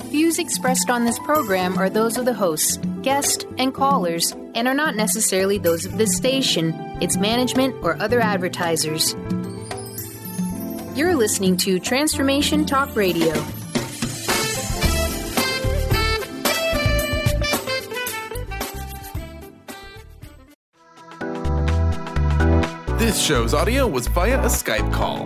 Views expressed on this program are those of the hosts, guests, and callers, and are not necessarily those of this station, its management, or other advertisers. You're listening to Transformation Talk Radio. This show's audio was via a Skype call.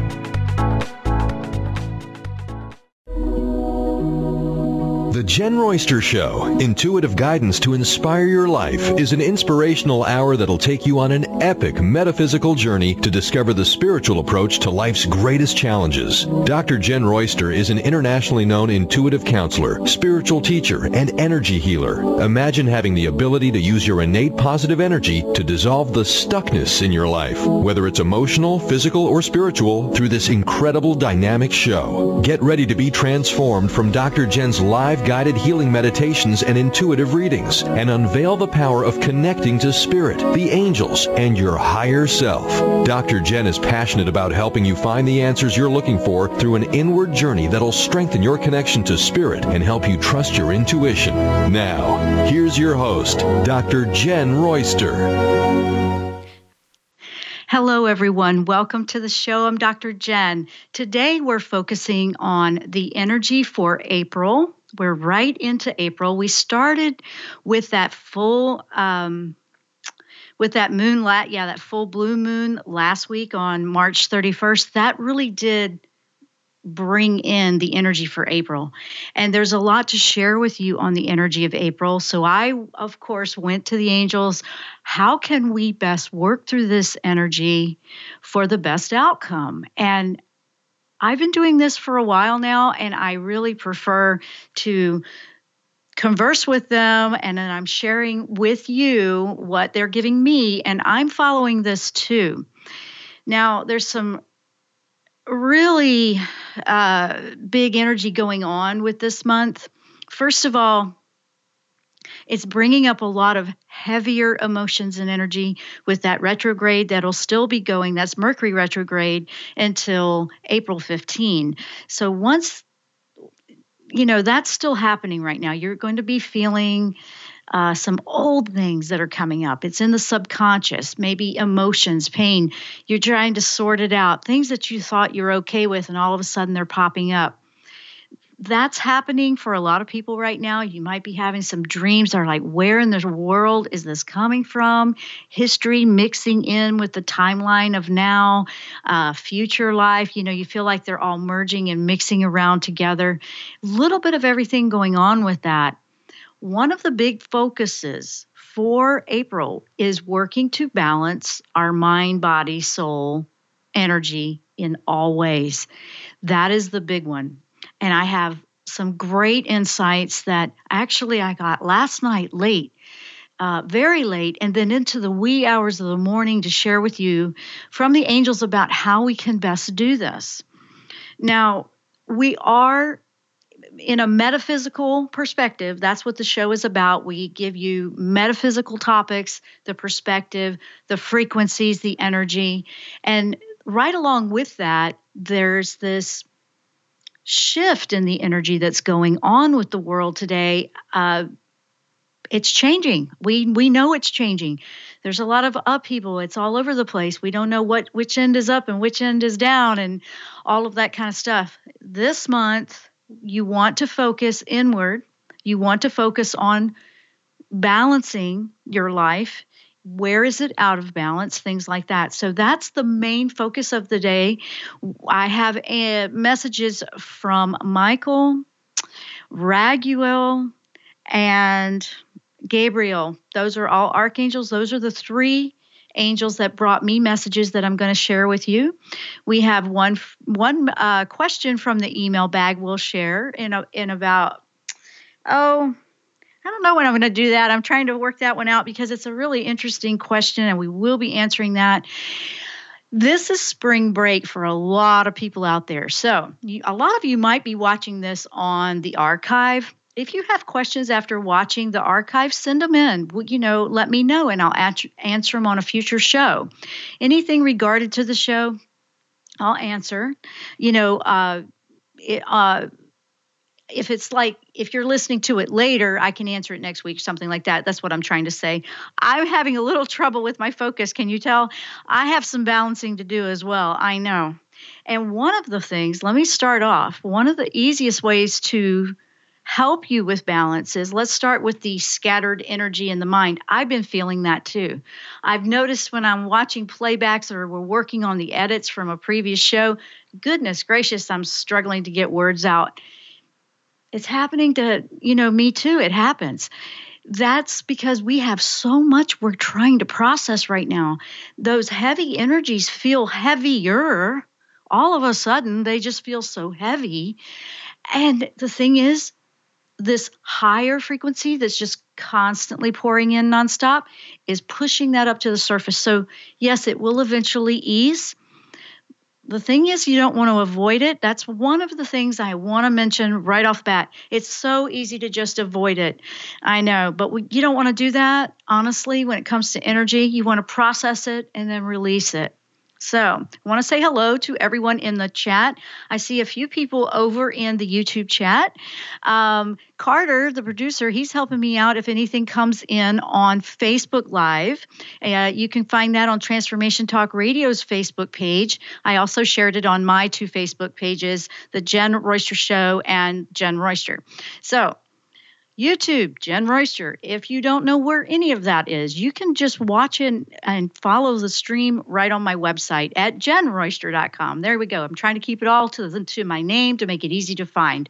The Jen Royster Show, intuitive guidance to inspire your life, is an inspirational hour that'll take you on an epic metaphysical journey to discover the spiritual approach to life's greatest challenges. Dr. Jen Royster is an internationally known intuitive counselor, spiritual teacher, and energy healer. Imagine having the ability to use your innate positive energy to dissolve the stuckness in your life, whether it's emotional, physical, or spiritual, through this incredible dynamic show. Get ready to be transformed from Dr. Jen's live guided healing meditations and intuitive readings, and unveil the power of connecting to spirit, the angels, and your higher self. Dr. Jen is passionate about helping you find the answers you're looking for through an inward journey that'll strengthen your connection to spirit and help you trust your intuition. Now, here's your host, Dr. Jen Royster. Hello, everyone. Welcome to the show. I'm Dr. Jen. Today, we're focusing on the energy for April. We're right into April. We started with that full, that full blue moon last week on March 31st. That really did bring in the energy for April. And there's a lot to share with you on the energy of April. So I, of course, went to the angels. How can we best work through this energy for the best outcome? And I've been doing this for a while now, and I really prefer to converse with them, and then I'm sharing with you what they're giving me, and I'm following this too. Now, there's some really big energy going on with this month. First of all, it's bringing up a lot of heavier emotions and energy with that retrograde that'll still be going. That's Mercury retrograde until April 15. So once, that's still happening right now. You're going to be feeling some old things that are coming up. It's in the subconscious, maybe emotions, pain. You're trying to sort it out, things that you thought you're okay with, and all of a sudden they're popping up. That's happening for a lot of people right now. You might be having some dreams that are like, where in the world is this coming from? History mixing in with the timeline of now, future life. You feel like they're all merging and mixing around together. A little bit of everything going on with that. One of the big focuses for April is working to balance our mind, body, soul, energy in all ways. That is the big one. And I have some great insights that actually I got last night late, very late, and then into the wee hours of the morning to share with you from the angels about how we can best do this. Now, we are in a metaphysical perspective. That's what the show is about. We give you metaphysical topics, the perspective, the frequencies, the energy. And right along with that, there's this shift in the energy that's going on with the world today. It's changing. We know it's changing. There's a lot of upheaval. It's all over the place. We don't know which end is up and which end is down and all of that kind of stuff. This month, you want to focus inward. You want to focus on balancing your life. Where is it out of balance? Things like that. So that's the main focus of the day. I have messages from Michael, Raguel, and Gabriel. Those are all archangels. Those are the three angels that brought me messages that I'm going to share with you. We have one question from the email bag we'll share in about, I don't know when I'm going to do that. I'm trying to work that one out because it's a really interesting question, and we will be answering that. This is spring break for a lot of people out there. So a lot of you might be watching this on the archive. If you have questions after watching the archive, send them in. Let me know, and I'll answer them on a future show. Anything regarded to the show, I'll answer. if it's like, if you're listening to it later, I can answer it next week, something like that. That's what I'm trying to say. I'm having a little trouble with my focus. Can you tell? I have some balancing to do as well. I know. And one of the things, let me start off. One of the easiest ways to help you with balance is, let's start with the scattered energy in the mind. I've been feeling that too. I've noticed when I'm watching playbacks or we're working on the edits from a previous show, goodness gracious, I'm struggling to get words out. It's happening to, me too. It happens. That's because we have so much we're trying to process right now. Those heavy energies feel heavier. All of a sudden, they just feel so heavy. And the thing is, this higher frequency that's just constantly pouring in nonstop is pushing that up to the surface. So yes, it will eventually ease. The thing is, you don't want to avoid it. That's one of the things I want to mention right off the bat. It's so easy to just avoid it. I know, but you don't want to do that. Honestly, when it comes to energy, you want to process it and then release it. So I want to say hello to everyone in the chat. I see a few people over in the YouTube chat. Carter, the producer, he's helping me out if anything comes in on Facebook Live. You can find that on Transformation Talk Radio's Facebook page. I also shared it on my 2 Facebook pages, The Jen Royster Show and Jen Royster. So YouTube, Jen Royster. If you don't know where any of that is, you can just watch it and follow the stream right on my website at jenroyster.com. There we go. I'm trying to keep it all to my name to make it easy to find.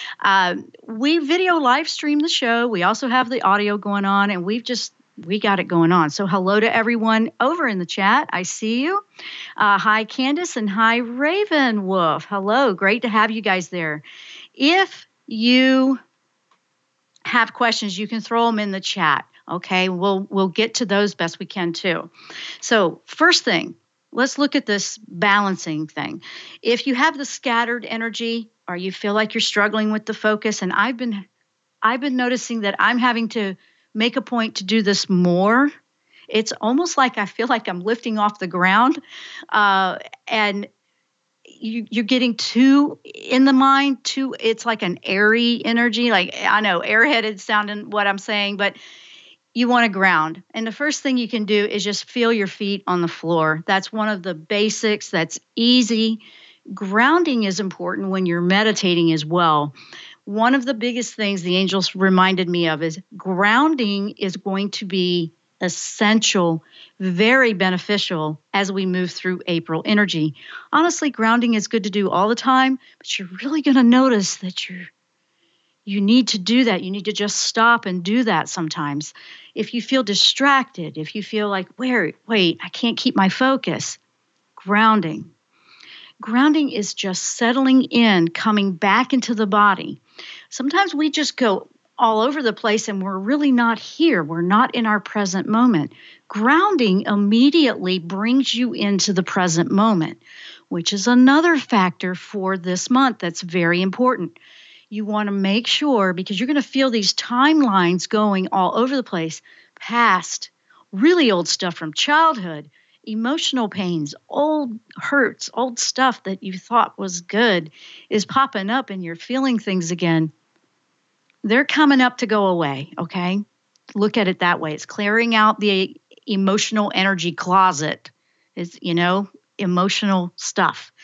We video live stream the show. We also have the audio going on, and we got it going on. So hello to everyone over in the chat. I see you. Hi, Candace, and hi, Raven Wolf. Hello. Great to have you guys there. If you have questions, you can throw them in the chat. Okay, we'll get to those best we can too. So first thing, let's look at this balancing thing. If you have the scattered energy, or you feel like you're struggling with the focus, and I've been noticing that I'm having to make a point to do this more. It's almost like I feel like I'm lifting off the ground, and you're getting too in the mind, it's like an airy energy. Like, I know, airheaded sounding what I'm saying, but you want to ground. And the first thing you can do is just feel your feet on the floor. That's one of the basics. That's easy. Grounding is important when you're meditating as well. One of the biggest things the angels reminded me of is grounding is going to be essential, very beneficial as we move through April energy. Honestly, grounding is good to do all the time, but you're really going to notice that you need to do that. You need to just stop and do that sometimes. If you feel distracted, if you feel like, wait, I can't keep my focus, grounding. Grounding is just settling in, coming back into the body. Sometimes we just go all over the place and we're really not here. We're not in our present moment. Grounding immediately brings you into the present moment, which is another factor for this month that's very important. You want to make sure, because you're going to feel these timelines going all over the place, past, really old stuff from childhood, emotional pains, old hurts, old stuff that you thought was good is popping up and you're feeling things again. They're coming up to go away, okay? Look at it that way. It's clearing out the emotional energy closet. It's, emotional stuff.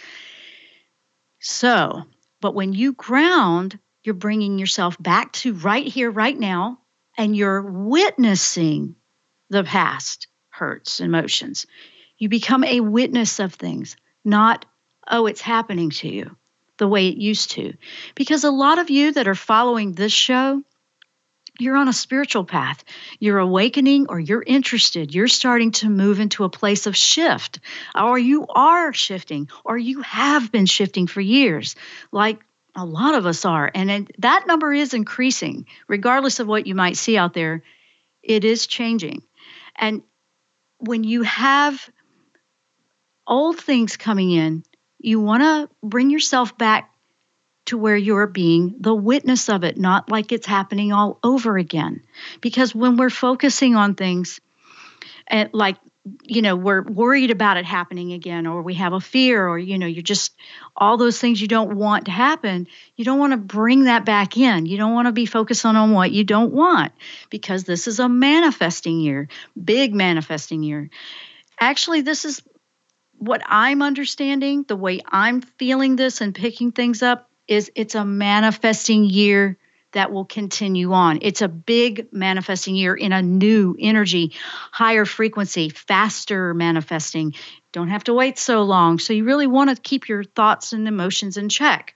So, but when you ground, you're bringing yourself back to right here, right now, and you're witnessing the past hurts, emotions. You become a witness of things, not, oh, it's happening to you the way it used to. Because a lot of you that are following this show, you're on a spiritual path. You're awakening, or you're interested. You're starting to move into a place of shift, or you are shifting, or you have been shifting for years, like a lot of us are. And that number is increasing, regardless of what you might see out there. It is changing. And when you have old things coming in, you want to bring yourself back to where you're being the witness of it, not like it's happening all over again. Because when we're focusing on things like we're worried about it happening again, or we have a fear, or, you're just all those things you don't want to happen. You don't want to bring that back in. You don't want to be focusing on what you don't want, because this is a manifesting year, big manifesting year. Actually, this is what I'm understanding, the way I'm feeling this and picking things up, is it's a manifesting year that will continue on. It's a big manifesting year in a new energy, higher frequency, faster manifesting. Don't have to wait so long. So you really want to keep your thoughts and emotions in check.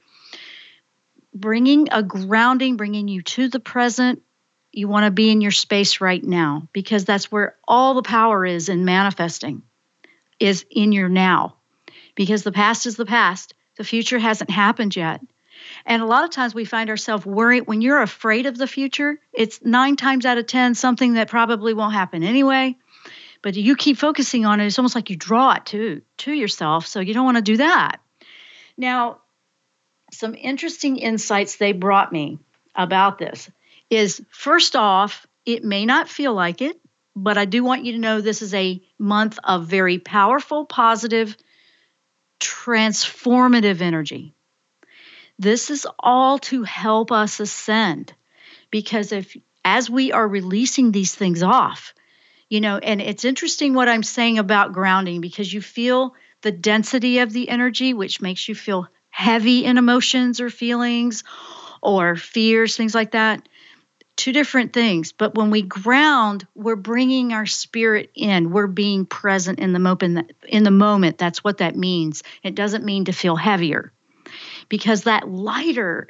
Bringing a grounding, bringing you to the present. You want to be in your space right now, because that's where all the power is in manifesting, is in your now. Because the past is the past. The future hasn't happened yet. And a lot of times we find ourselves worried. When you're afraid of the future, it's 9 times out of 10 something that probably won't happen anyway. But you keep focusing on it. It's almost like you draw it to yourself. So you don't want to do that. Now, some interesting insights they brought me about this is, first off, it may not feel like it, but I do want you to know this is a month of very powerful, positive, transformative energy. This is all to help us ascend, because as we are releasing these things off, and it's interesting what I'm saying about grounding, because you feel the density of the energy, which makes you feel heavy in emotions or feelings or fears, things like that. 2 different things. But when we ground, we're bringing our spirit in. We're being present in the moment. That's what that means. It doesn't mean to feel heavier. Because that lighter,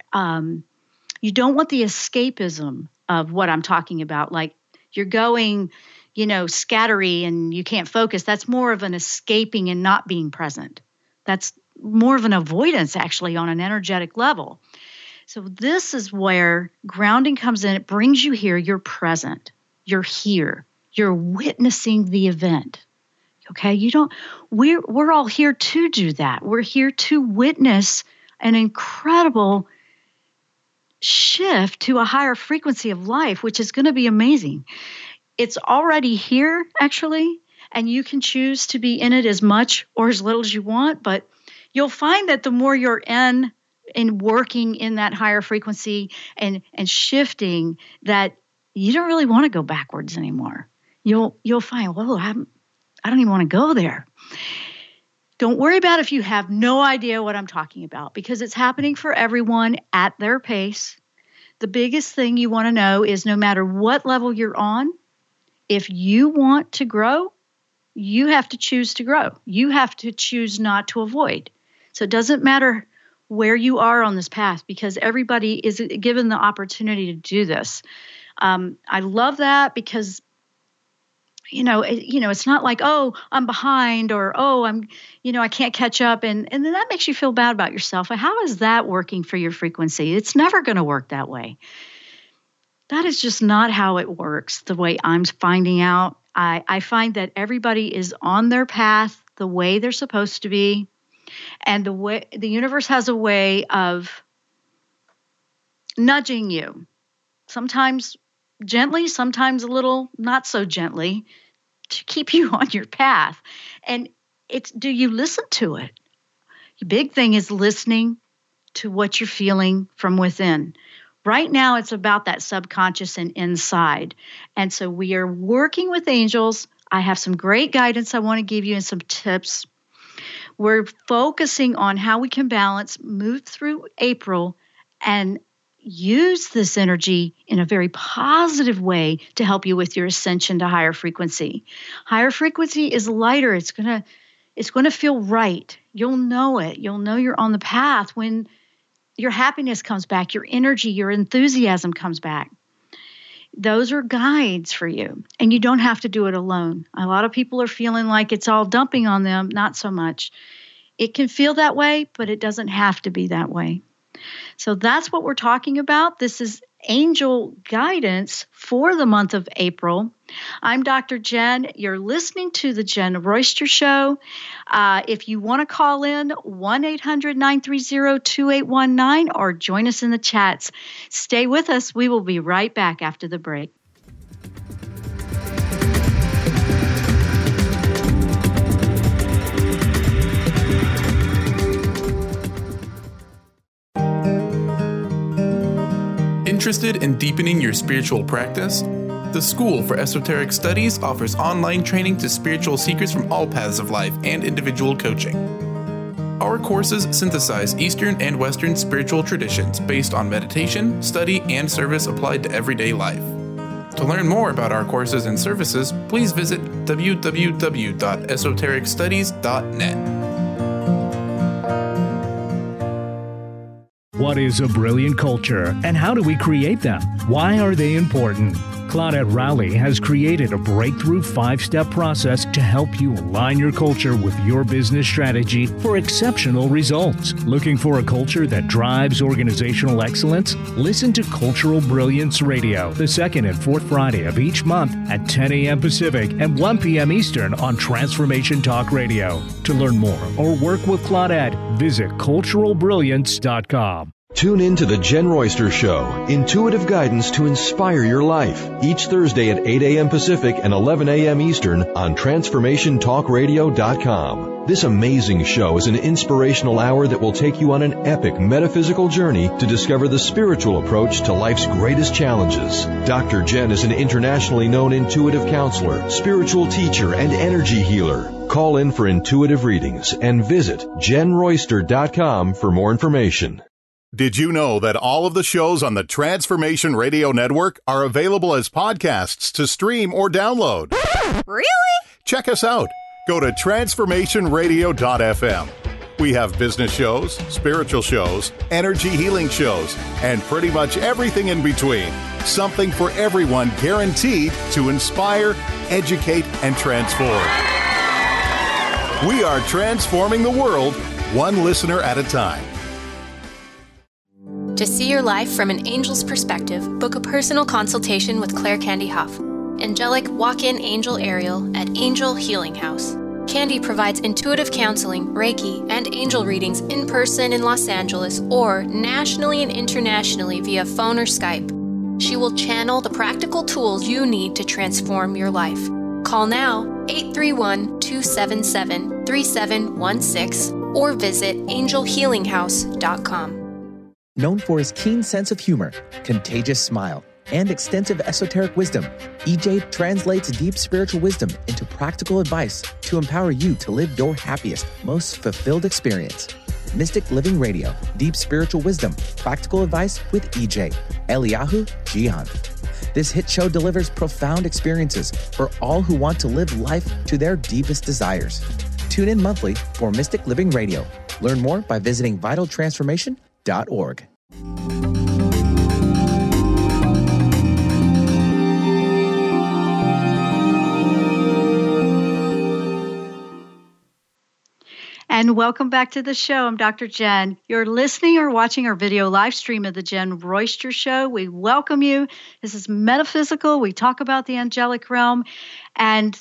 you don't want the escapism of what I'm talking about. Like you're going, scattery and you can't focus. That's more of an escaping and not being present. That's more of an avoidance, actually, on an energetic level. So this is where grounding comes in. It brings you here. You're present. You're here. You're witnessing the event. Okay? We're all here to do that. We're here to witness an incredible shift to a higher frequency of life, which is going to be amazing. It's already here, actually, and you can choose to be in it as much or as little as you want, but you'll find that the more you're in working in that higher frequency and shifting, that you don't really want to go backwards anymore. You'll find, whoa, I don't even want to go there. Don't worry about if you have no idea what I'm talking about, because it's happening for everyone at their pace. The biggest thing you want to know is, no matter what level you're on, if you want to grow, you have to choose to grow. You have to choose not to avoid. So it doesn't matter where you are on this path, because everybody is given the opportunity to do this. I love that, because it's not like, oh, I'm behind, or, oh, I can't catch up. And then that makes you feel bad about yourself. How is that working for your frequency? It's never going to work that way. That is just not how it works, the way I'm finding out. I find that everybody is on their path the way they're supposed to be. And the universe has a way of nudging you, sometimes gently, sometimes a little not so gently, to keep you on your path. And do you listen to it? The big thing is listening to what you're feeling from within. Right now, it's about that subconscious and inside. And so we are working with angels. I have some great guidance I want to give you and some tips. We're focusing on how we can balance, move through April, and use this energy in a very positive way to help you with your ascension to higher frequency. Higher frequency is lighter. It's going to feel right. You'll know it. You'll know you're on the path when your happiness comes back, your energy, your enthusiasm comes back. Those are guides for you, and you don't have to do it alone. A lot of people are feeling like it's all dumping on them. Not so much. It can feel that way, but it doesn't have to be that way. So that's what we're talking about. This is angel guidance for the month of April. I'm Dr. Jen. You're listening to The Jen Royster Show. If you want to call in, 1-800-930-2819 or join us in the chats. Stay with us. We will be right back after the break. Interested in deepening your spiritual practice? The School for Esoteric Studies offers online training to spiritual seekers from all paths of life and individual coaching. Our courses synthesize Eastern and Western spiritual traditions based on meditation, study, and service applied to everyday life. To learn more about our courses and services, please visit www.esotericstudies.net. What is a brilliant culture, and how do we create them? Why are they important? Claudette Rowley has created a breakthrough 5-step process to help you align your culture with your business strategy for exceptional results. Looking for a culture that drives organizational excellence? Listen to Cultural Brilliance Radio, the second and fourth Friday of each month at 10 a.m. Pacific and 1 p.m. Eastern on Transformation Talk Radio. To learn more or work with Claudette, visit culturalbrilliance.com. Tune in to The Jen Royster Show, intuitive guidance to inspire your life, each Thursday at 8 a.m. Pacific and 11 a.m. Eastern on TransformationTalkRadio.com. This amazing show is an inspirational hour that will take you on an epic metaphysical journey to discover the spiritual approach to life's greatest challenges. Dr. Jen is an internationally known intuitive counselor, spiritual teacher, and energy healer. Call in for intuitive readings and visit JenRoyster.com for more information. Did you know that all of the shows on the Transformation Radio Network are available as podcasts to stream or download? Really? Check us out. Go to transformationradio.fm. We have business shows, spiritual shows, energy healing shows, and pretty much everything in between. Something for everyone, guaranteed to inspire, educate, and transform. We are transforming the world, one listener at a time. To see your life from an angel's perspective, book a personal consultation with Claire Candy Huff, angelic walk-in angel Ariel at Angel Healing House. Candy provides intuitive counseling, Reiki, and angel readings in person in Los Angeles or nationally and internationally via phone or Skype. She will channel the practical tools you need to transform your life. Call now 831-277-3716 or visit angelhealinghouse.com. Known for his keen sense of humor, contagious smile, and extensive esoteric wisdom, EJ translates deep spiritual wisdom into practical advice to empower you to live your happiest, most fulfilled experience. Mystic Living Radio, Deep Spiritual Wisdom, Practical Advice with EJ, Eliyahu Jihan. This hit show delivers profound experiences for all who want to live life to their deepest desires. Tune in monthly for Mystic Living Radio. Learn more by visiting vitaltransformation.org. And welcome back to the show. I'm Dr. Jen. You're listening or watching our video live stream of the Jen Royster Show. We welcome you. This is metaphysical. We talk about the angelic realm and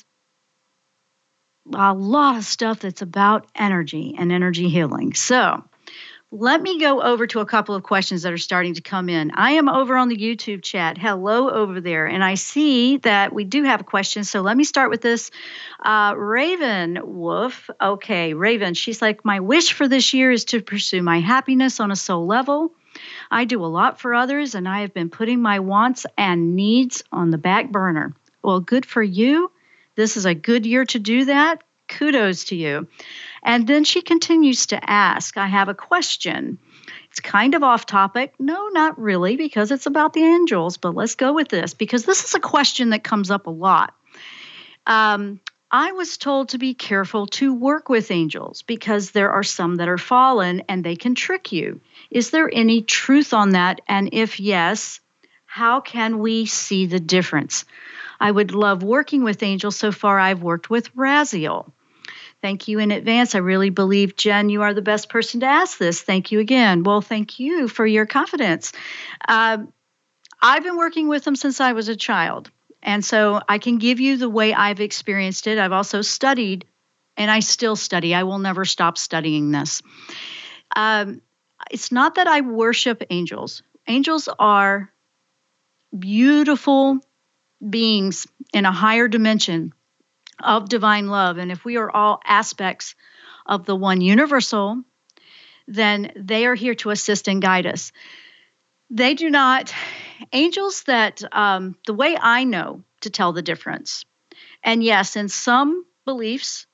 a lot of stuff that's about energy and energy healing. So let me go over to a couple of questions that are starting to come in. I am over on the YouTube chat. Hello over there. And I see that we do have a question. So let me start with this. Raven Wolf. Okay, Raven, she's like, my wish for this year is to pursue my happiness on a soul level. I do a lot for others, and I have been putting my wants and needs on the back burner. Well, good for you. This is a good year to do that. Kudos to you. And then she continues to ask, I have a question. It's kind of off topic. No, not really, because it's about the angels, but let's go with this because this is a question that comes up a lot. I was told to be careful to work with angels because there are some that are fallen and they can trick you. Is there any truth on that? And if yes, how can we see the difference? I would love working with angels. So far, I've worked with Raziel. Thank you in advance. I really believe, Jen, you are the best person to ask this. Thank you again. Well, thank you for your confidence. I've been working with them since I was a child. And so I can give you the way I've experienced it. I've also studied, and I still study. I will never stop studying this. It's not that I worship angels. Angels are beautiful beings in a higher dimension of divine love. And if we are all aspects of the one universal, then they are here to assist and guide us. They do not angels that the way I know to tell the difference, and yes, in some beliefs,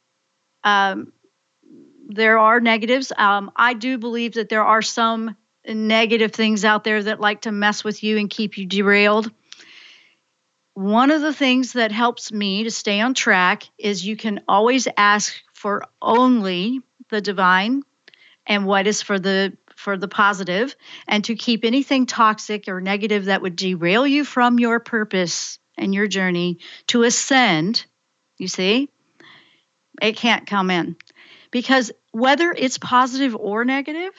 there are negatives. I do believe that there are some negative things out there that like to mess with you and keep you derailed. One of the things that helps me to stay on track is you can always ask for only the divine and what is for the positive, and to keep anything toxic or negative that would derail you from your purpose and your journey to ascend. You see, it can't come in, because whether it's positive or negative,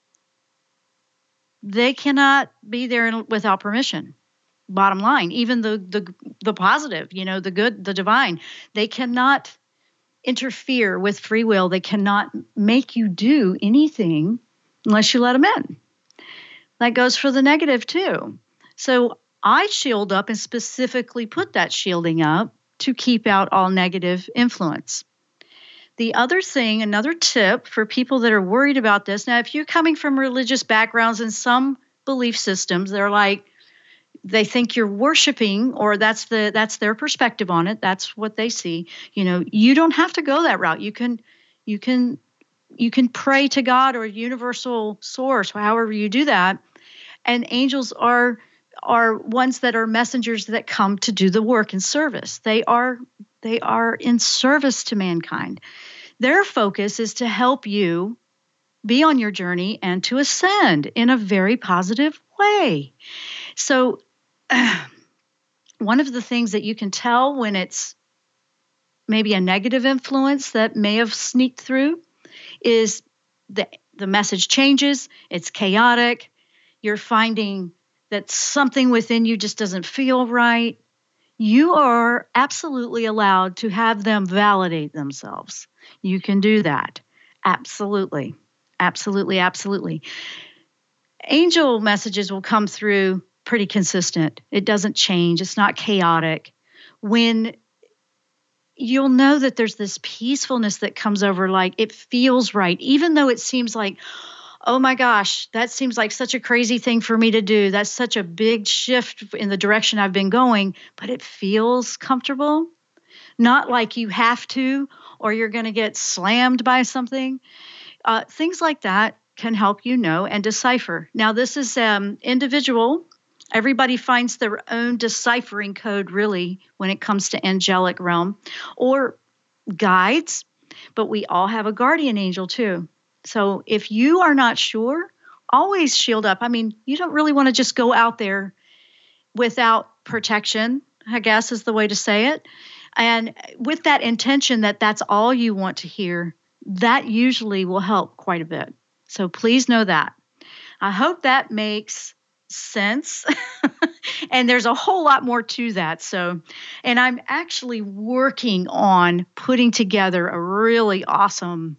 they cannot be there without permission. Bottom line, even the positive, the good, the divine, they cannot interfere with free will. They cannot make you do anything unless you let them in. That goes for the negative too. So I shield up and specifically put that shielding up to keep out all negative influence. The other thing, another tip for people that are worried about this. Now, if you're coming from religious backgrounds and some belief systems, they're like, they think you're worshiping, or that's their perspective on it. That's what they see. You don't have to go that route. You can pray to God or a universal source, however you do that. And angels are ones that are messengers that come to do the work in service. They are in service to mankind. Their focus is to help you be on your journey and to ascend in a very positive way. So one of the things that you can tell when it's maybe a negative influence that may have sneaked through is the message changes. It's chaotic. You're finding that something within you just doesn't feel right. You are absolutely allowed to have them validate themselves. You can do that. Absolutely. Absolutely. Absolutely. Angel messages will come through pretty consistent. It doesn't change. It's not chaotic. When you'll know that there's this peacefulness that comes over, like it feels right, even though it seems like, oh my gosh, that seems like such a crazy thing for me to do. That's such a big shift in the direction I've been going, but it feels comfortable. Not like you have to, or you're going to get slammed by something. Things like that can help you know and decipher. Now, this is individual. Everybody finds their own deciphering code, really, when it comes to angelic realm or guides, but we all have a guardian angel too. So if you are not sure, always shield up. I mean, you don't really want to just go out there without protection, I guess is the way to say it. And with that intention that that's all you want to hear, that usually will help quite a bit. So please know that. I hope that makes sense. And there's a whole lot more to that. So, and I'm actually working on putting together a really awesome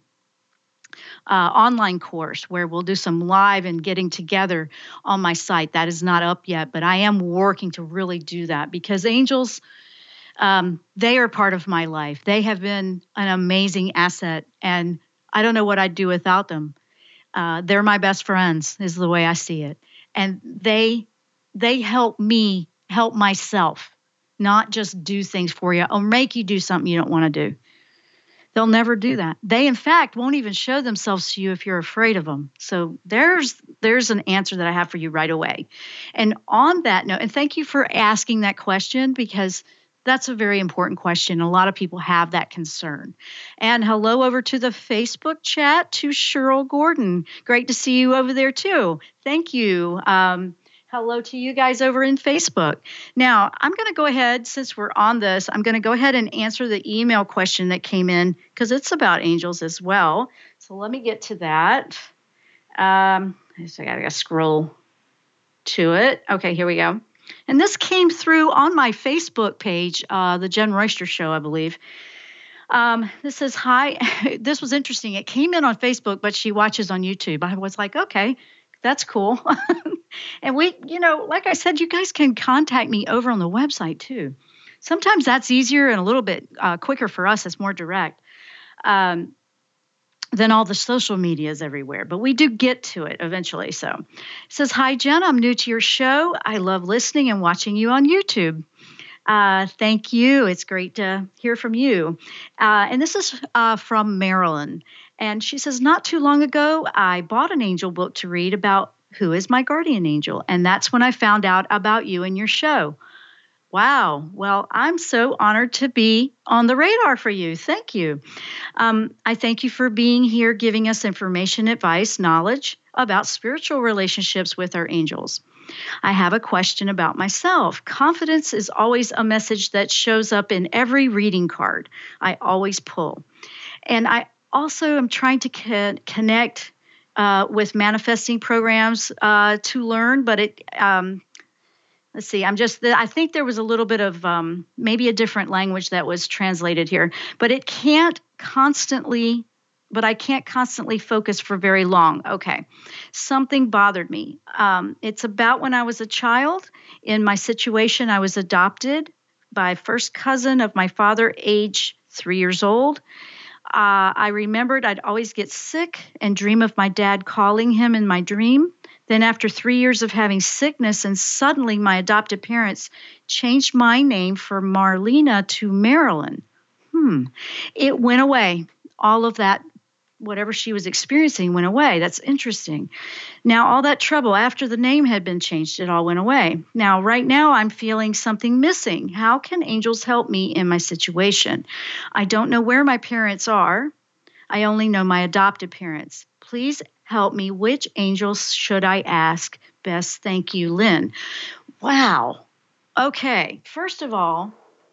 online course where we'll do some live and getting together on my site. That is not up yet, but I am working to really do that because angels, they are part of my life. They have been an amazing asset, and I don't know what I'd do without them. They're my best friends, is the way I see it. And they help me help myself, not just do things for you or make you do something you don't want to do. They'll never do that. They, in fact, won't even show themselves to you if you're afraid of them. So there's an answer that I have for you right away. And on that note, and thank you for asking that question, because that's a very important question. A lot of people have that concern. And hello over to the Facebook chat to Cheryl Gordon. Great to see you over there too. Thank you. Hello to you guys over in Facebook. Now, I'm going to go ahead, since we're on this, I'm going to go ahead and answer the email question that came in because it's about angels as well. So let me get to that. So I got to scroll to it. Okay, here we go. And this came through on my Facebook page, the Jen Royster Show, I believe. This says, hi. This was interesting. It came in on Facebook, but she watches on YouTube. I was like, okay, that's cool. And we, like I said, you guys can contact me over on the website too. Sometimes that's easier and a little bit quicker for us. It's more direct. then all the social media is everywhere. But we do get to it eventually. So it says, "Hi, Jen. I'm new to your show. I love listening and watching you on YouTube." Thank you. It's great to hear from you. And this is from Marilyn. And she says, "Not too long ago, I bought an angel book to read about who is my guardian angel. And that's when I found out about you and your show." Wow. Well, I'm so honored to be on the radar for you. Thank you. I thank you for being here, giving us information, advice, knowledge about spiritual relationships with our angels. I have a question about myself. Confidence is always a message that shows up in every reading card I always pull. And I also am trying to connect with manifesting programs to learn, but let's see, I think there was a little bit of maybe a different language that was translated here, but I can't constantly focus for very long. Okay. Something bothered me. It's about when I was a child. In my situation, I was adopted by a first cousin of my father, age 3 years old. I remembered I'd always get sick and dream of my dad calling him in my dream. Then after 3 years of having sickness, and suddenly my adopted parents changed my name from Marlena to Marilyn. It went away. All of that, whatever she was experiencing, went away. That's interesting. Now, all that trouble after the name had been changed, it all went away. Now, right now, I'm feeling something missing. How can angels help me in my situation? I don't know where my parents are. I only know my adopted parents. Please help me. Which angels should I ask? Best, thank you, Lynn. Wow. Okay. First of all,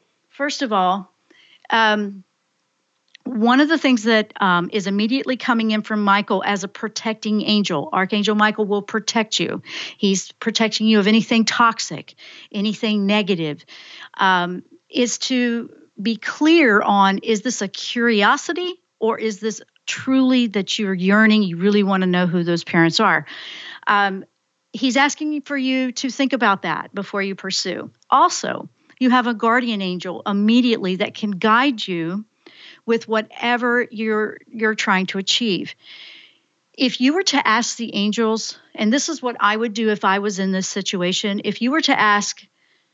one of the things that is immediately coming in from Michael as a protecting angel, Archangel Michael will protect you. He's protecting you of anything toxic, anything negative, is to be clear on, is this a curiosity or is this truly that you're yearning, you really want to know who those parents are? He's asking for you to think about that before you pursue. Also, you have a guardian angel immediately that can guide you with whatever you're trying to achieve. If you were to ask the angels, and this is what I would do if I was in this situation, if you were to ask,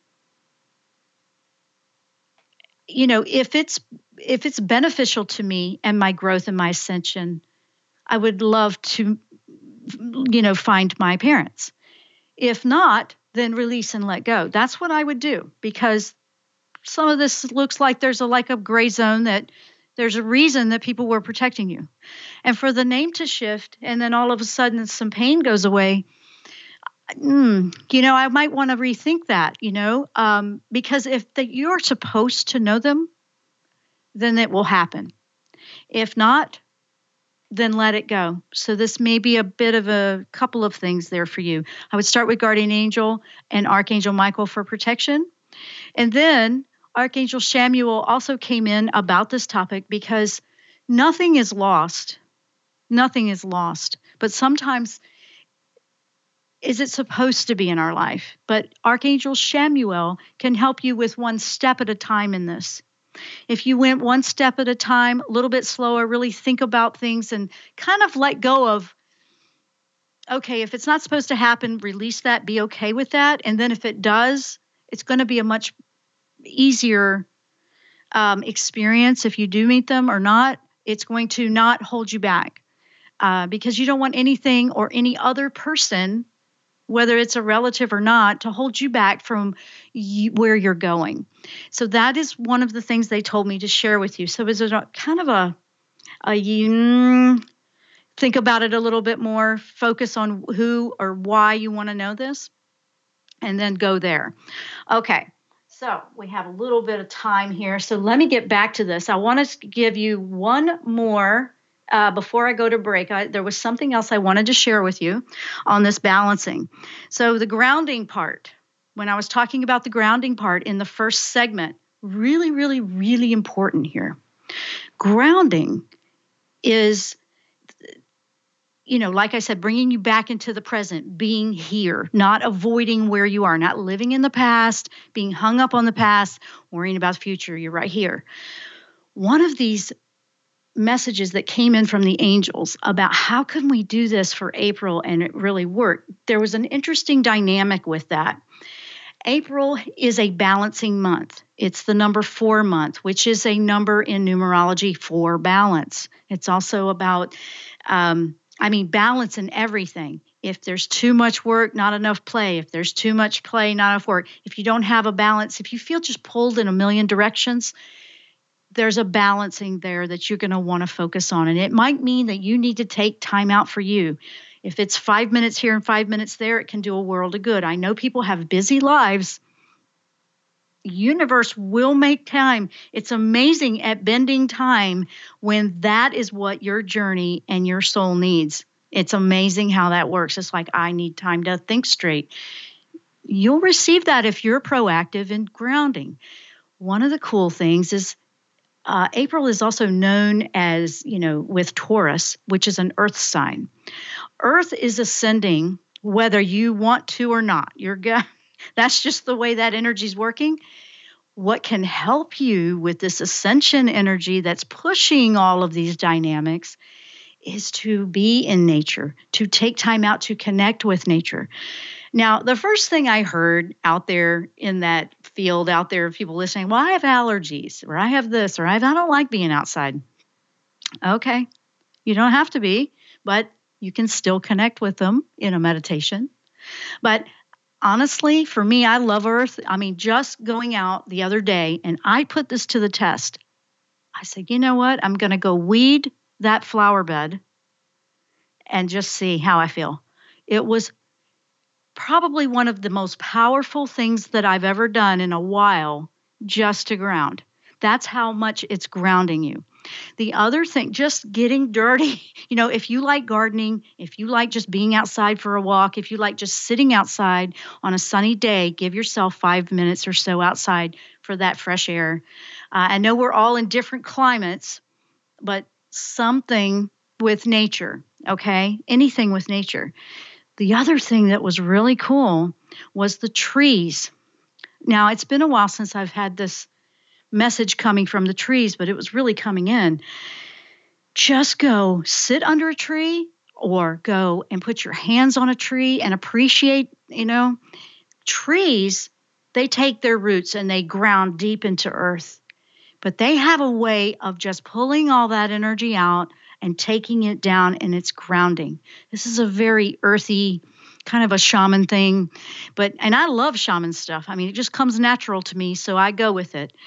if it's beneficial to me and my growth and my ascension, I would love to, find my parents. If not, then release and let go. That's what I would do, because some of this looks like there's a gray zone, that there's a reason that people were protecting you. And for the name to shift and then all of a sudden some pain goes away, I might want to rethink that, because if you're supposed to know them, then it will happen. If not, then let it go. So this may be a bit of a couple of things there for you. I would start with Guardian Angel and Archangel Michael for protection. And then Archangel Chamuel also came in about this topic, because nothing is lost. Nothing is lost. But sometimes, is it supposed to be in our life? But Archangel Chamuel can help you with one step at a time in this. If you went one step at a time, a little bit slower, really think about things and kind of let go of, okay, if it's not supposed to happen, release that, be okay with that. And then if it does, it's going to be a much easier experience if you do meet them or not. It's going to not hold you back because you don't want anything or any other person, whether it's a relative or not, to hold you back from where you're going. So that is one of the things they told me to share with you. So is it kind of think about it a little bit more, focus on who or why you want to know this, and then go there. Okay. So we have a little bit of time here. So let me get back to this. I want to give you one more before I go to break. There was something else I wanted to share with you on this balancing. So the grounding part, when I was talking about the grounding part in the first segment, really, really, really important here. Grounding is, like I said, bringing you back into the present, being here, not avoiding where you are, not living in the past, being hung up on the past, worrying about the future. You're right here. One of these messages that came in from the angels about how can we do this for April and it really worked. There was an interesting dynamic with that. April is a balancing month. It's the number 4 month, which is a number in numerology for balance. It's also about, balance in everything. If there's too much work, not enough play. If there's too much play, not enough work. If you don't have a balance, if you feel just pulled in a million directions, there's a balancing there that you're going to want to focus on. And it might mean that you need to take time out for you. If it's 5 minutes here and 5 minutes there, it can do a world of good. I know people have busy lives. The universe will make time. It's amazing at bending time when that is what your journey and your soul needs. It's amazing how that works. It's like, I need time to think straight. You'll receive that if you're proactive in grounding. One of the cool things is April is also known as, with Taurus, which is an earth sign. Earth is ascending whether you want to or not. That's just the way that energy is working. What can help you with this ascension energy that's pushing all of these dynamics is to be in nature, to take time out to connect with nature. Now, the first thing I heard out there in that field, out there, people listening, well, I have allergies, or I have this, or I don't like being outside. Okay, you don't have to be, but you can still connect with them in a meditation. But honestly, for me, I love Earth. Just going out the other day, and I put this to the test. I said, you know what? I'm going to go weed that flower bed and just see how I feel. It was probably one of the most powerful things that I've ever done in a while, just to ground. That's how much it's grounding you. The other thing, just getting dirty. If you like gardening, if you like just being outside for a walk, if you like just sitting outside on a sunny day, give yourself 5 minutes or so outside for that fresh air. I know we're all in different climates, but something with nature, okay? Anything with nature. The other thing that was really cool was the trees. Now, it's been a while since I've had this message coming from the trees, but it was really coming in. Just go sit under a tree or go and put your hands on a tree and appreciate, trees, they take their roots and they ground deep into earth. But they have a way of just pulling all that energy out and taking it down, and it's grounding. This is a very earthy, kind of a shaman thing. And I love shaman stuff. It just comes natural to me, so I go with it.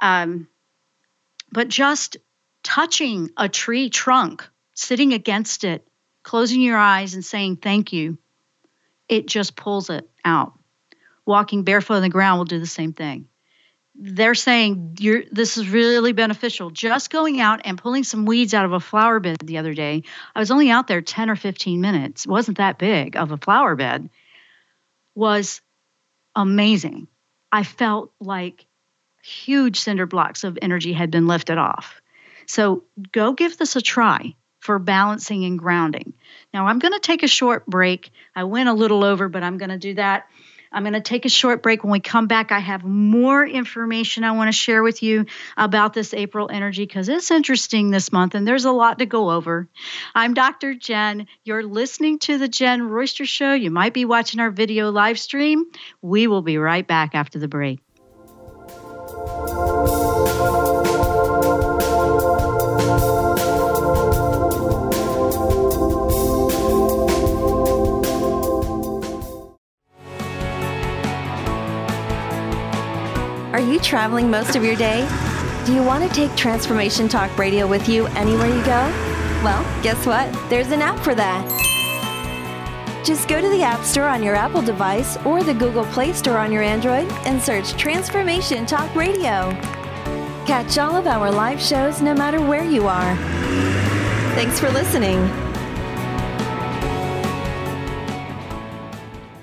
But just touching a tree trunk, sitting against it, closing your eyes and saying thank you, it just pulls it out. Walking barefoot on the ground will do the same thing. They're saying this is really beneficial. Just going out and pulling some weeds out of a flower bed the other day. I was only out there 10 or 15 minutes. It wasn't that big of a flower bed. Was amazing. I felt like huge cinder blocks of energy had been lifted off. So go give this a try for balancing and grounding. Now, I'm going to take a short break. I went a little over, but I'm going to do that. I'm going to take a short break. When we come back, I have more information I want to share with you about this April energy because it's interesting this month and there's a lot to go over. I'm Dr. Jen. You're listening to The Jen Royster Show. You might be watching our video live stream. We will be right back after the break. Are you traveling most of your day? Do you want to take Transformation Talk Radio with you anywhere you go? Well, guess what? There's an app for that. Just go to the App Store on your Apple device or the Google Play Store on your Android and search Transformation Talk Radio. Catch all of our live shows no matter where you are. Thanks for listening.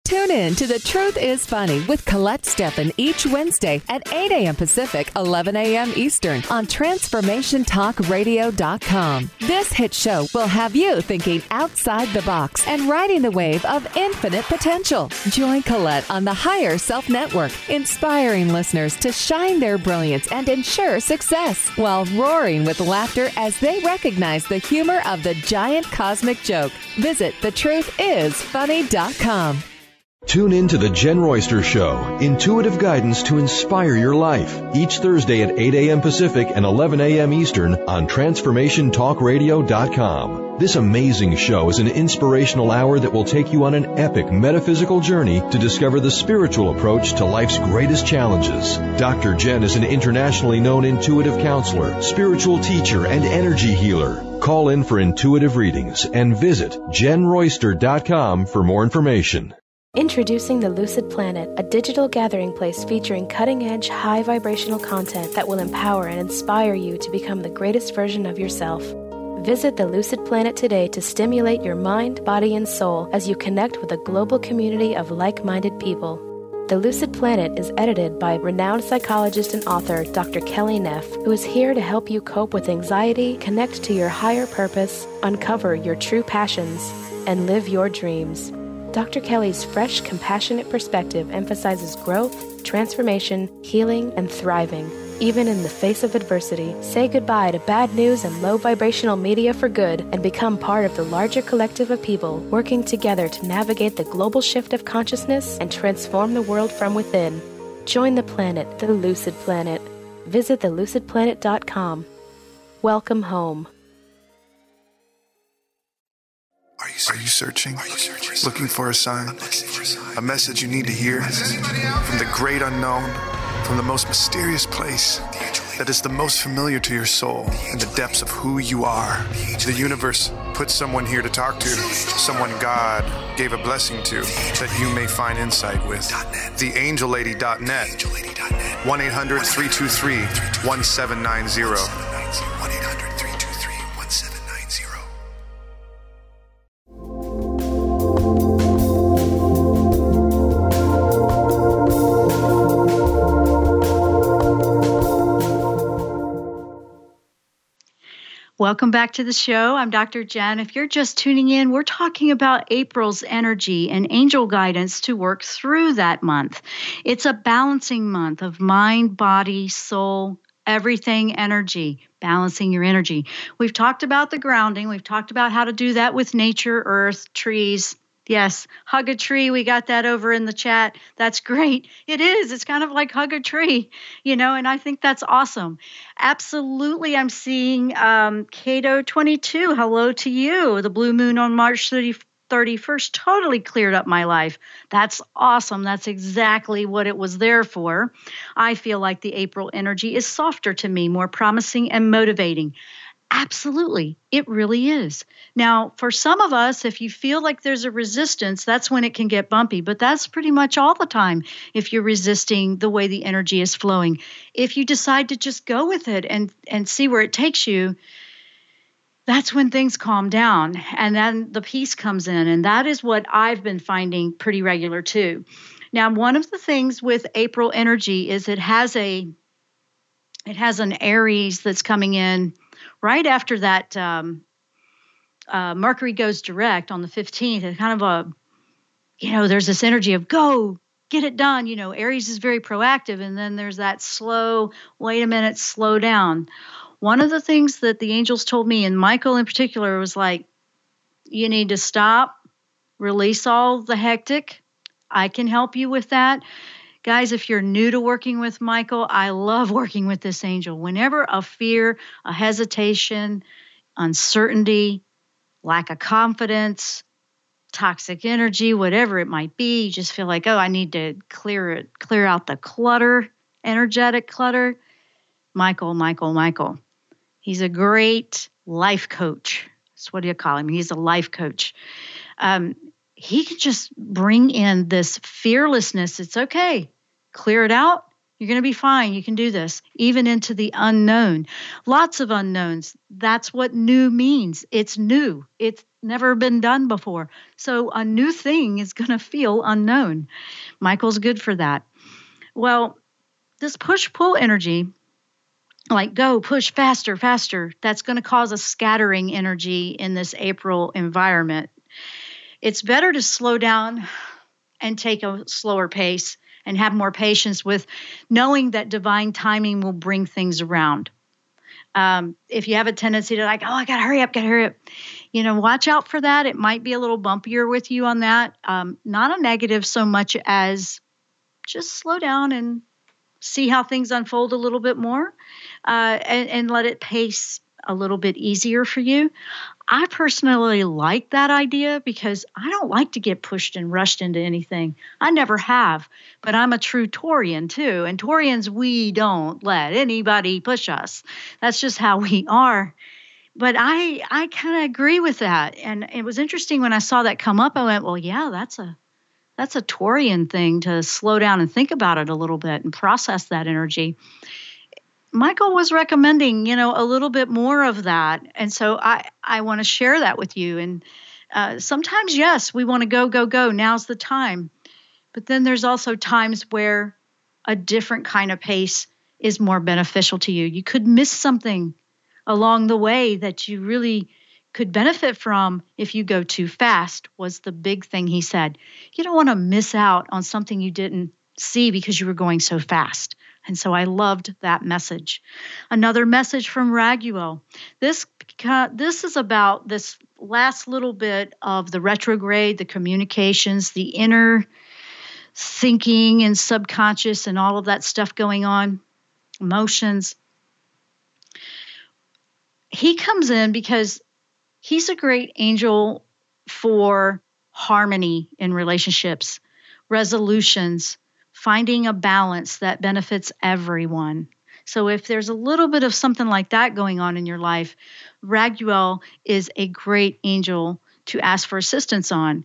Tune in to The Truth is Funny with Colette Steffen each Wednesday at 8 a.m. Pacific, 11 a.m. Eastern on TransformationTalkRadio.com. This hit show will have you thinking outside the box and riding the wave of infinite potential. Join Colette on the Higher Self Network, inspiring listeners to shine their brilliance and ensure success while roaring with laughter as they recognize the humor of the giant cosmic joke. Visit thetruthисfunny.com. Tune in to The Jen Royster Show, intuitive guidance to inspire your life, each Thursday at 8 a.m. Pacific and 11 a.m. Eastern on TransformationTalkRadio.com. This amazing show is an inspirational hour that will take you on an epic metaphysical journey to discover the spiritual approach to life's greatest challenges. Dr. Jen is an internationally known intuitive counselor, spiritual teacher, and energy healer. Call in for intuitive readings and visit JenRoyster.com for more information. Introducing the Lucid Planet, a digital gathering place featuring cutting-edge, high-vibrational content that will empower and inspire you to become the greatest version of yourself. Visit the Lucid Planet today to stimulate your mind, body, and soul as you connect with a global community of like-minded people. The Lucid Planet is edited by renowned psychologist and author Dr. Kelly Neff, who is here to help you cope with anxiety, connect to your higher purpose, uncover your true passions, and live your dreams. Dr. Kelly's fresh, compassionate perspective emphasizes growth, transformation, healing, and thriving, even in the face of adversity. Say goodbye to bad news and low vibrational media for good and become part of the larger collective of people working together to navigate the global shift of consciousness and transform the world from within. Join the planet, the Lucid Planet. Visit thelucidplanet.com. Welcome home. Are you searching? Looking for a sign? A message you need to hear? From the great unknown? From the most mysterious place that is the most familiar to your soul in the depths of who you are? The universe put someone here to talk to, someone God gave a blessing to, that you may find insight with. TheAngelLady.net. 1-800-323-1790. Welcome back to the show. I'm Dr. Jen. If you're just tuning in, we're talking about April's energy and angel guidance to work through that month. It's a balancing month of mind, body, soul, everything energy, balancing your energy. We've talked about the grounding. We've talked about how to do that with nature, earth, trees. Yes, hug a tree. We got that over in the chat. That's great. It is. It's kind of like hug a tree, and I think that's awesome. Absolutely. I'm seeing Cato 22. Hello to you. The blue moon on March 31st totally cleared up my life. That's awesome. That's exactly what it was there for. I feel like the April energy is softer to me, more promising and motivating. Absolutely. It really is. Now, for some of us, if you feel like there's a resistance, that's when it can get bumpy, but that's pretty much all the time if you're resisting the way the energy is flowing. If you decide to just go with it and see where it takes you, that's when things calm down and then the peace comes in. And that is what I've been finding pretty regular too. Now, one of the things with April energy is it has an Aries that's coming in right after that Mercury goes direct on the 15th. It's kind of there's this energy of go, get it done. Aries is very proactive. And then there's that slow, wait a minute, slow down. One of the things that the angels told me, and Michael in particular, was like, you need to stop, release all the hectic. I can help you with that. Guys, if you're new to working with Michael, I love working with this angel. Whenever a fear, a hesitation, uncertainty, lack of confidence, toxic energy, whatever it might be, you just feel like, I need to clear out the clutter, energetic clutter. Michael. He's a great life coach. That's what do you call him? He's a life coach. He can just bring in this fearlessness. It's okay. Clear it out. You're going to be fine. You can do this, even into the unknown. Lots of unknowns. That's what new means. It's new. It's never been done before. So a new thing is going to feel unknown. Michael's good for that. Well, this push-pull energy, like go, push, faster, faster, that's going to cause a scattering energy in this April environment. It's better to slow down and take a slower pace and have more patience with knowing that divine timing will bring things around. If you have a tendency to like, oh, I got to hurry up, watch out for that. It might be a little bumpier with you on that. Not a negative so much as just slow down and see how things unfold a little bit more, and let it pace a little bit easier for you. I personally like that idea because I don't like to get pushed and rushed into anything. I never have, but I'm a true Taurian too. And Taurians, we don't let anybody push us. That's just how we are. But I kind of agree with that. And it was interesting when I saw that come up, I went, well, yeah, that's a Taurian thing, to slow down and think about it a little bit and process that energy. Michael was recommending, a little bit more of that. And so I want to share that with you. And sometimes, yes, we want to go, go, go. Now's the time. But then there's also times where a different kind of pace is more beneficial to you. You could miss something along the way that you really could benefit from if you go too fast, was the big thing he said. You don't want to miss out on something you didn't see because you were going so fast. And so I loved that message. Another message from Raguel. This is about this last little bit of the retrograde, the communications, the inner thinking and subconscious and all of that stuff going on, emotions. He comes in because he's a great angel for harmony in relationships, resolutions, finding a balance that benefits everyone. So if there's a little bit of something like that going on in your life, Raguel is a great angel to ask for assistance on.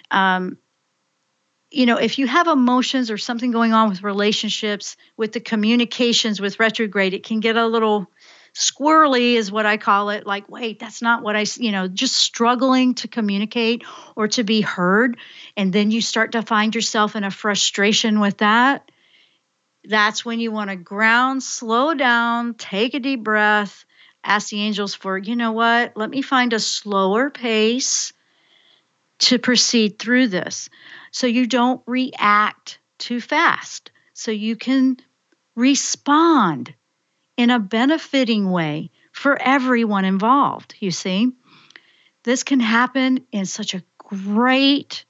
If you have emotions or something going on with relationships, with the communications with retrograde, it can get a little squirrely is what I call it. Like, wait, that's not what just struggling to communicate or to be heard. And then you start to find yourself in a frustration with that. That's when you want to ground, slow down, take a deep breath, ask the angels for, let me find a slower pace to proceed through this. So you don't react too fast. So you can respond in a benefiting way for everyone involved, you see. This can happen in such a great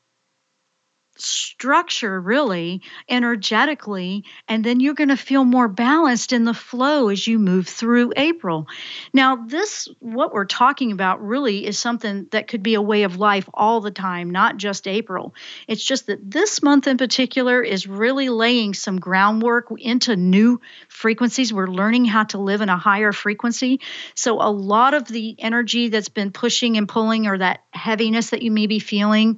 structure, really, energetically, and then you're going to feel more balanced in the flow as you move through April. Now, what we're talking about really is something that could be a way of life all the time, not just April. It's just that this month in particular is really laying some groundwork into new frequencies. We're learning how to live in a higher frequency. So a lot of the energy that's been pushing and pulling, or that heaviness that you may be feeling,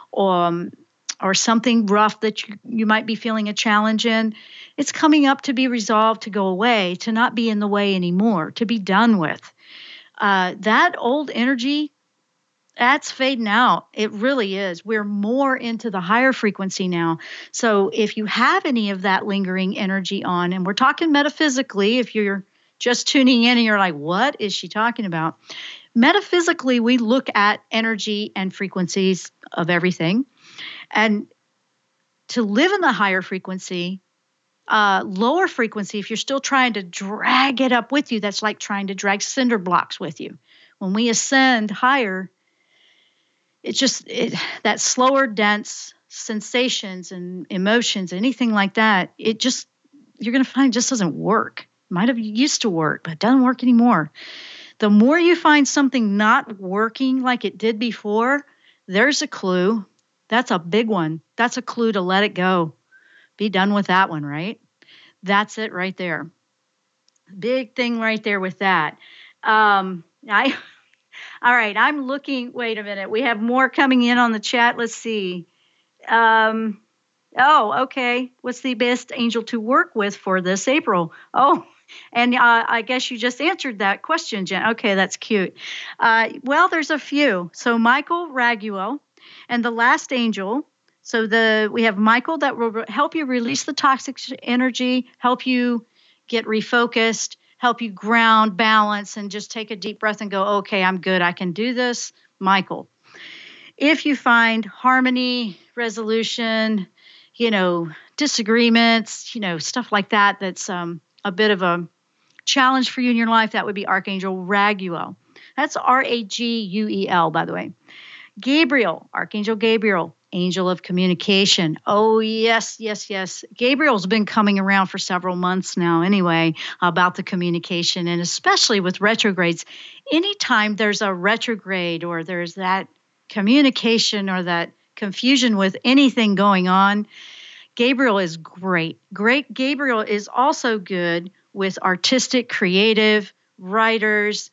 or something rough that you might be feeling a challenge in, it's coming up to be resolved, to go away, to not be in the way anymore, to be done with. That old energy, that's fading out. It really is. We're more into the higher frequency now. So if you have any of that lingering energy on, and we're talking metaphysically, if you're just tuning in and you're like, what is she talking about? Metaphysically, we look at energy and frequencies of everything. And to live in the higher frequency, lower frequency, if you're still trying to drag it up with you, that's like trying to drag cinder blocks with you. When we ascend higher, it's just that slower, dense sensations and emotions, anything like that, you're going to find it just doesn't work. It might have used to work, but it doesn't work anymore. The more you find something not working like it did before, there's a clue. That's a big one. That's a clue to let it go. Be done with that one, right? That's it right there. Big thing right there with that. All right, I'm looking. Wait a minute. We have more coming in on the chat. Let's see. Oh, okay. What's the best angel to work with for this April? Oh, and I guess you just answered that question, Jen. Okay, that's cute. Well, there's a few. So Michael Raguel, and the last angel. So we have Michael that will help you release the toxic energy, help you get refocused, help you ground, balance, and just take a deep breath and go, okay, I'm good. I can do this. Michael. If you find harmony, resolution, disagreements, stuff like that, that's a bit of a challenge for you in your life, that would be Archangel Raguel. That's Raguel, by the way. Gabriel, Archangel Gabriel, angel of communication. Oh, yes. Gabriel's been coming around for several months now anyway about the communication, and especially with retrogrades. Anytime there's a retrograde or there's that communication or that confusion with anything going on, Gabriel is great. Gabriel is also good with artistic, creative writers,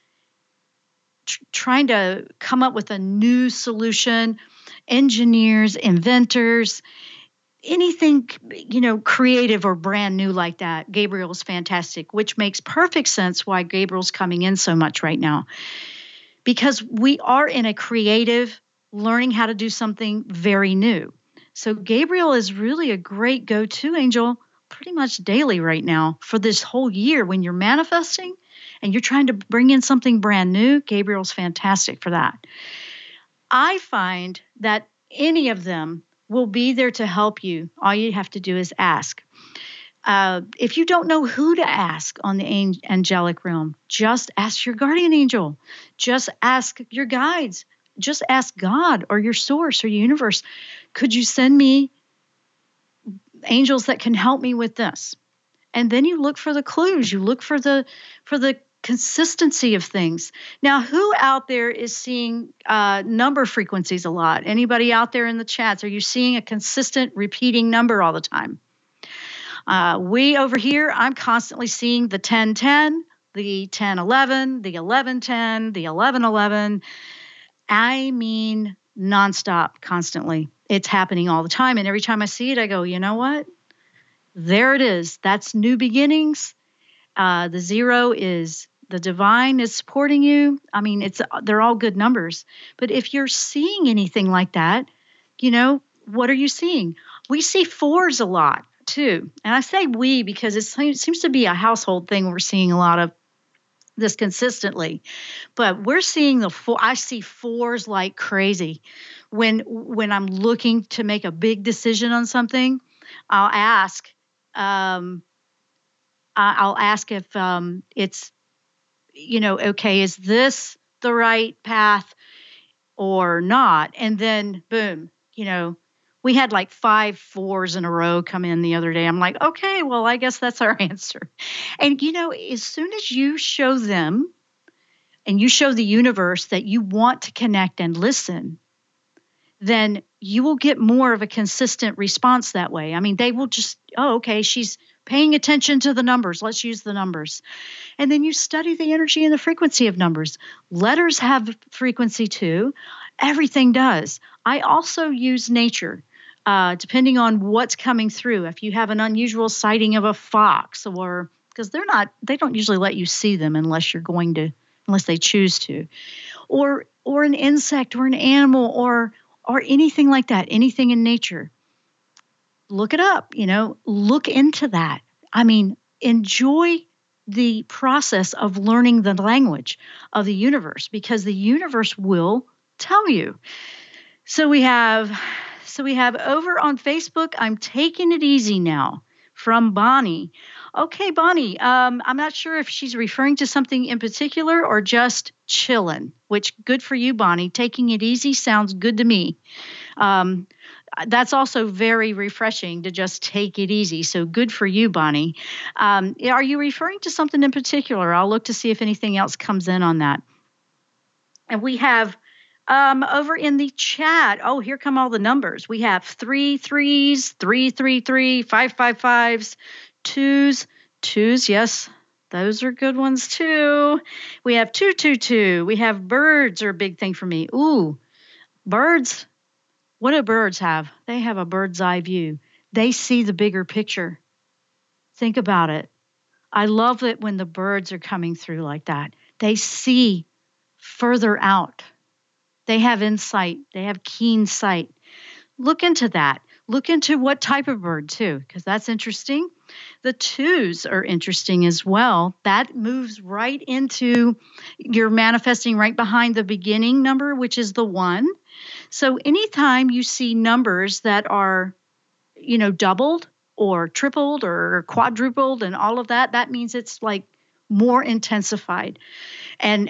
trying to come up with a new solution, engineers, inventors, anything, creative or brand new like that. Gabriel's fantastic, which makes perfect sense why Gabriel's coming in so much right now. Because we are in a creative, learning how to do something very new. So Gabriel is really a great go-to angel pretty much daily right now for this whole year. When you're manifesting and you're trying to bring in something brand new, Gabriel's fantastic for that. I find that any of them will be there to help you. All you have to do is ask. If you don't know who to ask on the angelic realm, just ask your guardian angel. Just ask your guides. Just ask God or your source or universe. Could you send me angels that can help me with this? And then you look for the clues. You look for the consistency of things. Now, who out there is seeing number frequencies a lot? Anybody out there in the chats? Are you seeing a consistent repeating number all the time? We over here, I'm constantly seeing the 1010, the 1011, the 1110, the 1111. I mean, nonstop, constantly. It's happening all the time. And every time I see it, I go, you know what? There it is. That's new beginnings. The 0 is the divine is supporting you. I mean, they're all good numbers. But if you're seeing anything like that, what are you seeing? We see 4s a lot too. And I say we because it seems to be a household thing. We're seeing a lot of this consistently, but we're seeing I see 4s like crazy. When I'm looking to make a big decision on something, I'll ask if it's, okay, is this the right path or not? And then boom, we had like 5 4s in a row come in the other day. I'm like, okay, well, I guess that's our answer. And, as soon as you show them and you show the universe that you want to connect and listen, then you will get more of a consistent response that way. I mean, they will just, okay, she's paying attention to the numbers. Let's use the numbers. And then you study the energy and the frequency of numbers. Letters have frequency too. Everything does. I also use nature. Depending on what's coming through. If you have an unusual sighting of a fox, or because they don't usually let you see them unless they choose to, or an insect or an animal or anything like that, anything in nature. Look it up, look into that. I mean, enjoy the process of learning the language of the universe, because the universe will tell you. So we have over on Facebook, I'm taking it easy now, from Bonnie. Okay, Bonnie, I'm not sure if she's referring to something in particular or just chilling, which good for you, Bonnie. Taking it easy sounds good to me. That's also very refreshing to just take it easy. So good for you, Bonnie. Are you referring to something in particular? I'll look to see if anything else comes in on that. And we have over in the chat, here come all the numbers. We have 3 3s, 3 3 3, 5 5 5s, 2s, yes, those are good ones too. We have 2 2 2. We have birds are a big thing for me. Ooh, birds. What do birds have? They have a bird's eye view. They see the bigger picture. Think about it. I love it when the birds are coming through like that. They see further out. They have insight. They have keen sight. Look into that. Look into what type of bird, too, because that's interesting. The 2s are interesting as well. That moves right into, you're manifesting right behind the beginning number, which is the 1. So anytime you see numbers that are, doubled or tripled or quadrupled and all of that, that means it's like more intensified. And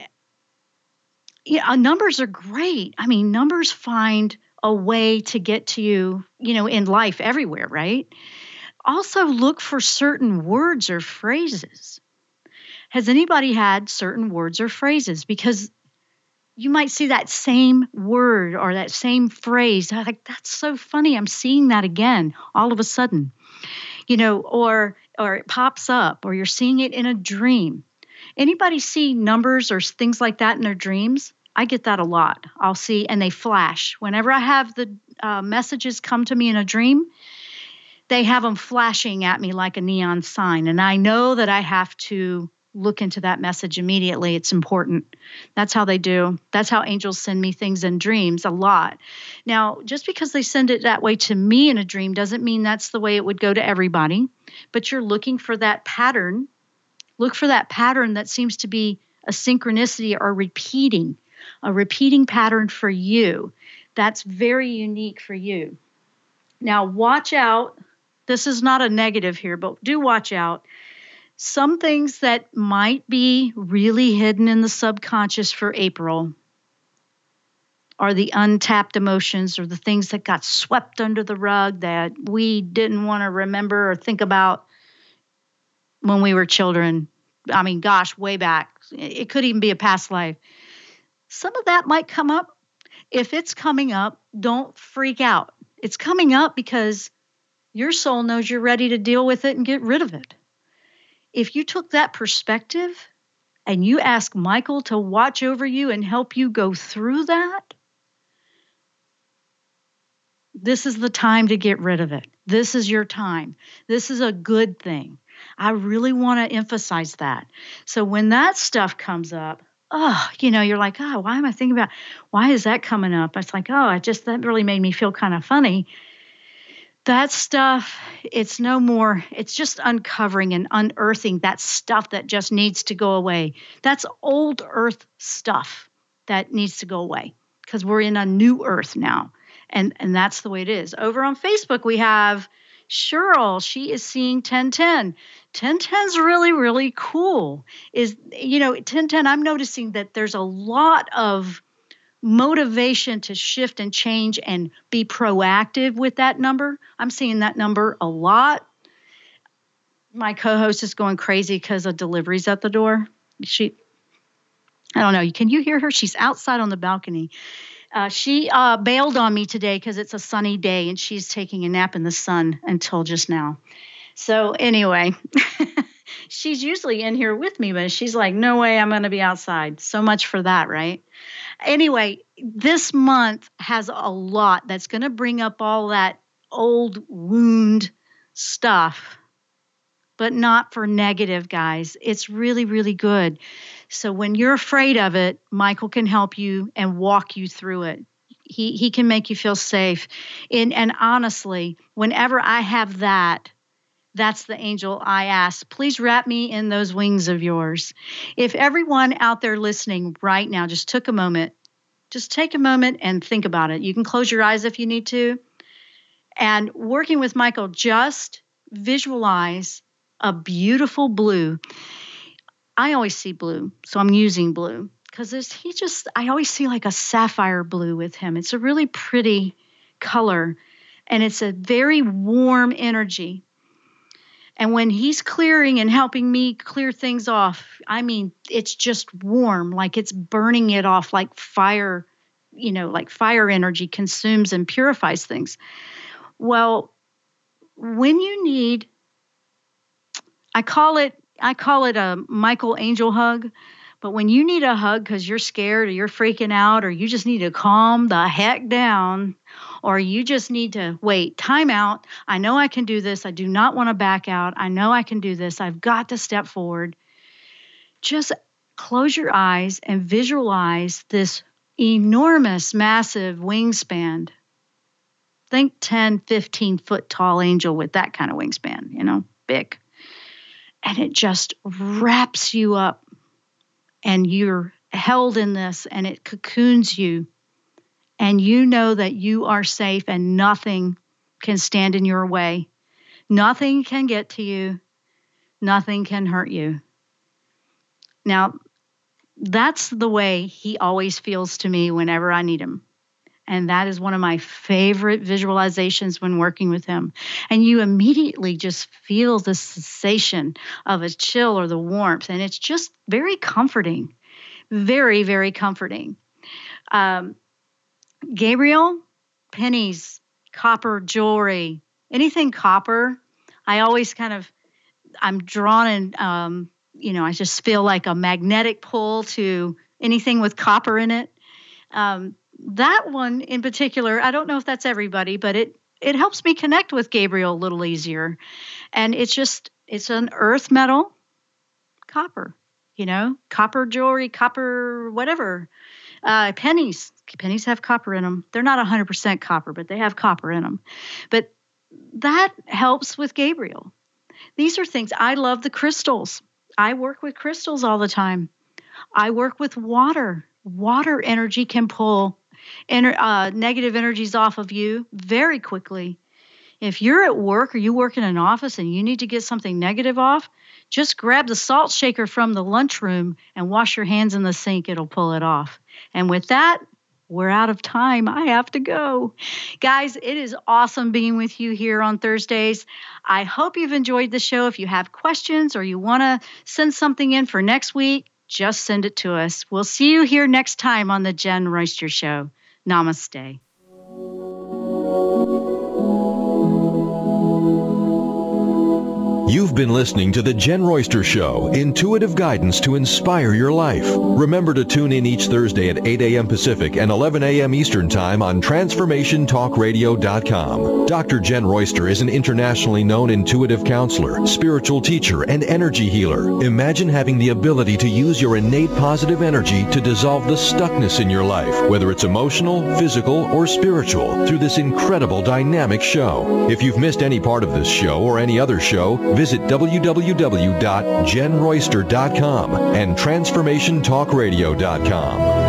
numbers are great. I mean, numbers find a way to get to you, in life everywhere, right? Also look for certain words or phrases. Has anybody had certain words or phrases? Because you might see that same word or that same phrase. Like, that's so funny. I'm seeing that again all of a sudden, or it pops up, or you're seeing it in a dream. Anybody see numbers or things like that in their dreams? I get that a lot. I'll see, and they flash. Whenever I have the messages come to me in a dream, they have them flashing at me like a neon sign. And I know that I have to look into that message immediately. It's important. That's how they do. That's how angels send me things in dreams a lot. Now, just because they send it that way to me in a dream doesn't mean that's the way it would go to everybody. But you're looking for that pattern. Look for that pattern that seems to be a synchronicity or a repeating pattern for you. That's very unique for you. Now, watch out. This is not a negative here, but do watch out. Some things that might be really hidden in the subconscious for April are the untapped emotions, or the things that got swept under the rug that we didn't want to remember or think about when we were children. I mean, gosh, way back. It could even be a past life. Some of that might come up. If it's coming up, don't freak out. It's coming up because your soul knows you're ready to deal with it and get rid of it. If you took that perspective and you ask Michael to watch over you and help you go through that, this is the time to get rid of it. This is your time. This is a good thing. I really want to emphasize that. So when that stuff comes up, you're like, why am I thinking about, why is that coming up? It's like, that really made me feel kind of funny. That stuff, it's no more, it's just uncovering and unearthing that stuff that just needs to go away. That's old earth stuff that needs to go away because we're in a new earth now. And that's the way it is. Over on Facebook, we have Cheryl. She is seeing 1010. 1010's really, really cool. 1010, I'm noticing that there's a lot of motivation to shift and change and be proactive with that number. I'm seeing that number a lot. My co-host is going crazy because of deliveries at the door. I don't know. Can you hear her? She's outside on the balcony. She bailed on me today because it's a sunny day and she's taking a nap in the sun until just now. So anyway, she's usually in here with me, but she's like, no way, I'm going to be outside. So much for that, right? Anyway, this month has a lot that's going to bring up all that old wound stuff, but not for negative, guys. It's really, really good. So when you're afraid of it, Michael can help you and walk you through it. He can make you feel safe. And honestly, whenever I have that, that's the angel I ask. Please wrap me in those wings of yours. If everyone out there listening right now just took a moment, just take a moment and think about it. You can close your eyes if you need to. And working with Michael, just visualize a beautiful blue. I always see blue, so I'm using blue because I always see like a sapphire blue with him. It's a really pretty color, and it's a very warm energy. And when he's clearing and helping me clear things off, I mean, it's just warm, like it's burning it off like fire, like fire energy consumes and purifies things. Well, when you need, I call it a Michael Angel hug, but when you need a hug because you're scared or you're freaking out or you just need to calm the heck down, or you just need to wait, time out. I know I can do this. I do not want to back out. I know I can do this. I've got to step forward. Just close your eyes and visualize this enormous, massive wingspan. Think 10, 15 foot tall angel with that kind of wingspan, big. And it just wraps you up and you're held in this and it cocoons you. And you know that you are safe and nothing can stand in your way. Nothing can get to you. Nothing can hurt you. Now, that's the way he always feels to me whenever I need him. And that is one of my favorite visualizations when working with him. And you immediately just feel the sensation of a chill or the warmth. And it's just very comforting. Very, very comforting. Gabriel, pennies, copper jewelry, anything copper, I always I'm drawn in, I just feel like a magnetic pull to anything with copper in it. That one in particular, I don't know if that's everybody, but it helps me connect with Gabriel a little easier. And it's an earth metal, copper, copper jewelry, copper, whatever. Pennies have copper in them. They're not 100% copper, but they have copper in them. But that helps with Gabriel. These are things, I love the crystals. I work with crystals all the time. I work with water. Water energy can pull negative energies off of you very quickly. If you're at work or you work in an office and you need to get something negative off, just grab the salt shaker from the lunchroom and wash your hands in the sink. It'll pull it off. And with that, we're out of time. I have to go. Guys, it is awesome being with you here on Thursdays. I hope you've enjoyed the show. If you have questions or you want to send something in for next week, just send it to us. We'll see you here next time on the Jen Royster Show. Namaste. You've been listening to The Jen Royster Show, intuitive guidance to inspire your life. Remember to tune in each Thursday at 8 a.m. Pacific and 11 a.m. Eastern Time on TransformationTalkRadio.com. Dr. Jen Royster is an internationally known intuitive counselor, spiritual teacher, and energy healer. Imagine having the ability to use your innate positive energy to dissolve the stuckness in your life, whether it's emotional, physical, or spiritual, through this incredible dynamic show. If you've missed any part of this show or any other show, visit www.jenroyster.com and TransformationTalkRadio.com.